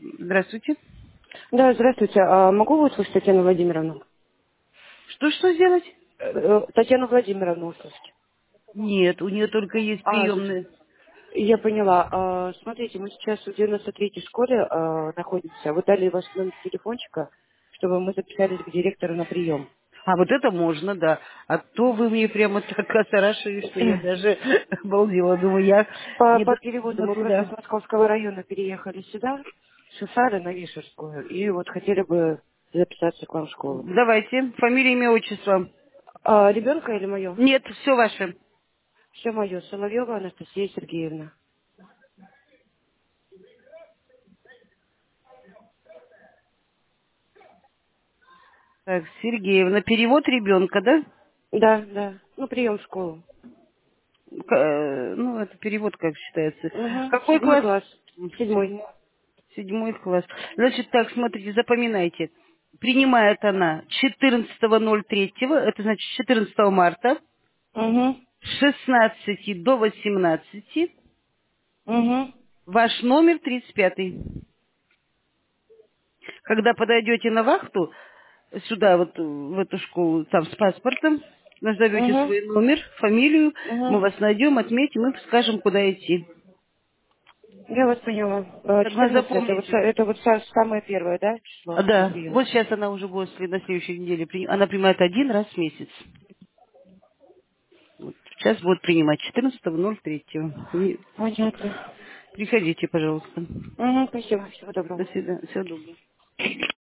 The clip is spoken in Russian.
Здравствуйте. Да, здравствуйте. А могу выслушать Татьяну Владимировну? Что сделать? Татьяну Владимировну услышать. Нет, у нее только есть приемные. Я поняла. Смотрите, мы сейчас в 93-й школе находимся. Вы дали ваш номер телефончика, чтобы мы записались к директору на прием. А вот это можно, да. А то вы мне прямо так ошарашили, что я даже обалдела. Думаю, я По переводу недоступна мы просто с туда. Московского района переехали сюда, с Шусары на Вишерскую, и вот хотели бы записаться к вам в школу. Давайте. Фамилия, имя, отчество. Ребенка или мое? Нет, все ваше. Все мое. Соловьева Анастасия Сергеевна. Так, Сергеевна. Перевод ребенка, да? Да, да. Ну, прием в школу. Ну, это перевод, как считается. Угу. Какой 7 класс? класс. 7. 7 класс. Значит, так, смотрите, запоминайте. Принимает она 14.03, это значит 14 марта, Угу. с 16 до 18, Угу. ваш номер 35. Когда подойдете на вахту, сюда, вот в эту школу, там с паспортом, назовете Угу. свой номер, фамилию, мы Угу. вас найдем, отметим и скажем, куда идти. Я вас поняла. Так вы 14 это вот, запомните. это вот самое первое, да, число на Да, прием? вот сейчас она уже будет на следующей неделе. Она принимает один раз в месяц. Вот сейчас будет принимать 14.03. И Понятно. приходите, пожалуйста. Угу, спасибо. Всего До доброго. свидания. Всего доброго.